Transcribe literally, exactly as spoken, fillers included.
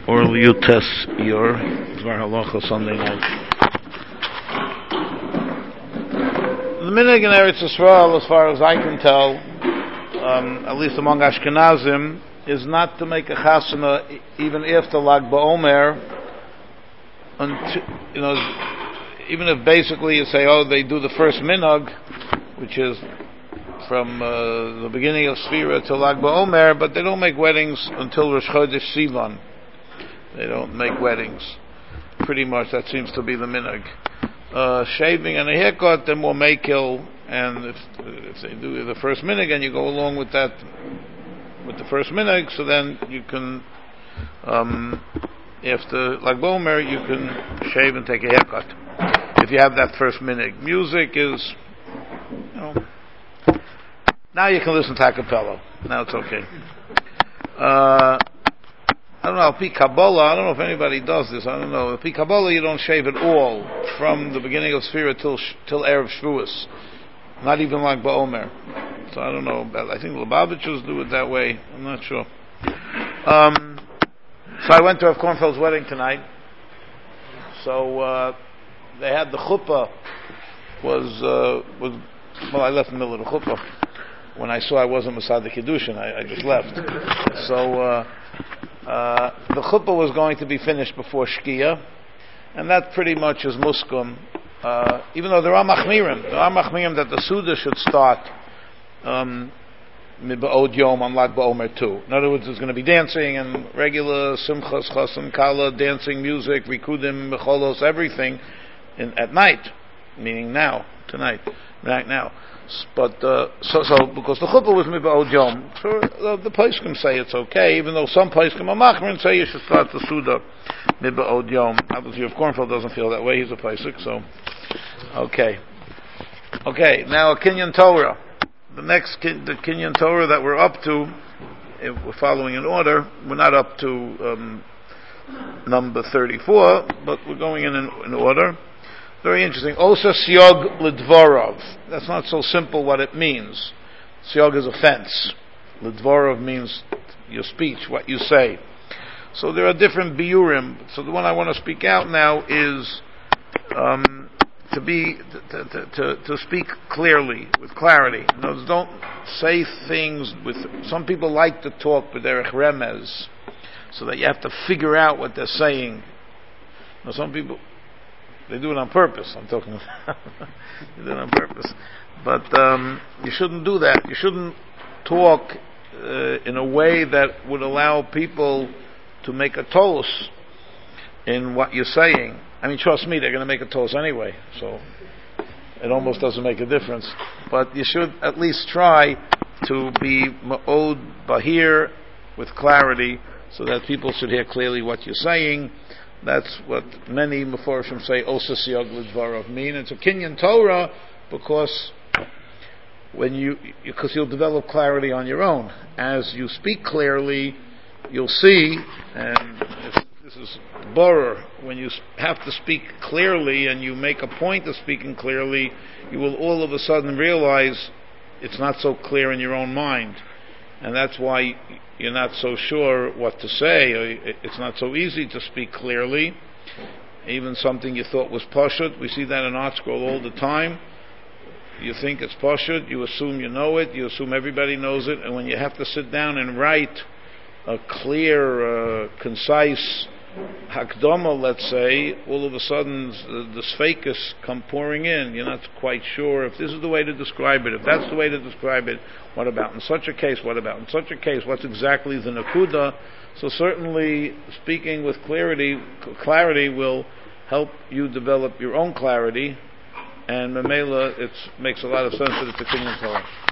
or Liutes Yor, Dvar Halacha Sunday night. The minhag in Eretz Yisrael, as far as I can tell, um, at least among Ashkenazim, is not to make a chasana even after Lag BaOmer, until, you know, even if basically you say, oh, they do the first minhag, which is from uh, the beginning of Sfira to Lag BaOmer, but they don't make weddings until Rosh Chodesh Sivan. They don't make weddings. Pretty much that seems to be the minhag. Uh, shaving and a haircut, they're more makil, and if, if they do the first minhag and you go along with that, with the first minhag, so then you can, um, after Lag BaOmer, you can shave and take a haircut. If you have that first minhag. Music is, you know, now you can listen to a cappella. Now it's okay. Uh, I don't know, Al Pi Kabbalah, I don't know if anybody does this, I don't know. Al Pi Kabbalah, you don't shave at all from the beginning of Sfira till till Erev Shavuos. Not even like BaOmer. So I don't know about, I think Lubavitchers do it that way, I'm not sure. Um, so I went to Rav Kornfeld's wedding tonight. So uh, they had the chuppah, was, uh, was, well, I left in the middle of the chuppah. When I saw I wasn't Masad Kiddushin, I, I just left. So, uh, Uh, the chuppah was going to be finished before Shkia, and that pretty much is muskum. Uh, even though there are machmirim, there are machmirim that the Suda should start um, Miba'od Yom on Lag BaOmer too. In other words, there's going to be dancing and regular simchas, chasam, kala, dancing, music, rikudim, mecholos, everything in, at night, meaning now, tonight, right now. But uh, so, so because the chuppah was miba'od yom, so uh, the poskim say it's okay, even though some poskim are machmer and say you should start the suda miba'od yom. Obviously, if Kornfeld doesn't feel that way, he's a posik. So, okay, okay. Now a Kinyan Torah. The next kin, the Kinyan Torah that we're up to, if we're following in order, we're not up to um, number thirty-four, but we're going in in, in order. Very interesting. Osa siyog lidvorov. That's not so simple what it means. Siyog is offense. Lidvorov means your speech, what you say. So there are different biurim. So the one I want to speak out now is um, to be to, to, to, to speak clearly, with clarity. In other words, don't say things with. Some people like to talk with derech remez, so that you have to figure out what they're saying. Now, some people. They do it on purpose. I'm talking about they do it on purpose. But um, you shouldn't do that. You shouldn't talk uh, in a way that would allow people to make a toast in what you're saying. I mean, trust me, they're going to make a toast anyway, so it almost doesn't make a difference. But you should at least try to be ma'od bahir with clarity, so that people should hear clearly what you're saying. That's what many Meforshim say, Osa siyog lidvarov mean. It's a Kinyan Torah because when you, because you'll develop clarity on your own. As you speak clearly, you'll see, and this is borer, when you have to speak clearly and you make a point of speaking clearly, you will all of a sudden realize it's not so clear in your own mind. And that's why you're not so sure what to say. It's not so easy to speak clearly. Even something you thought was pashut, we see that in Art Scroll all the time. You think it's pashut, you assume you know it, you assume everybody knows it, and when you have to sit down and write a clear, uh, concise hakdama, let's say, all of a sudden the, the sfeikus come pouring in. You're not quite sure if this is the way to describe it, if that's the way to describe it. What about in such a case? What about in such a case? What's exactly the nakuda? So certainly speaking with clarity, clarity will help you develop your own clarity, and Mamela, it makes a lot of sense that it's a Kinyan Torah.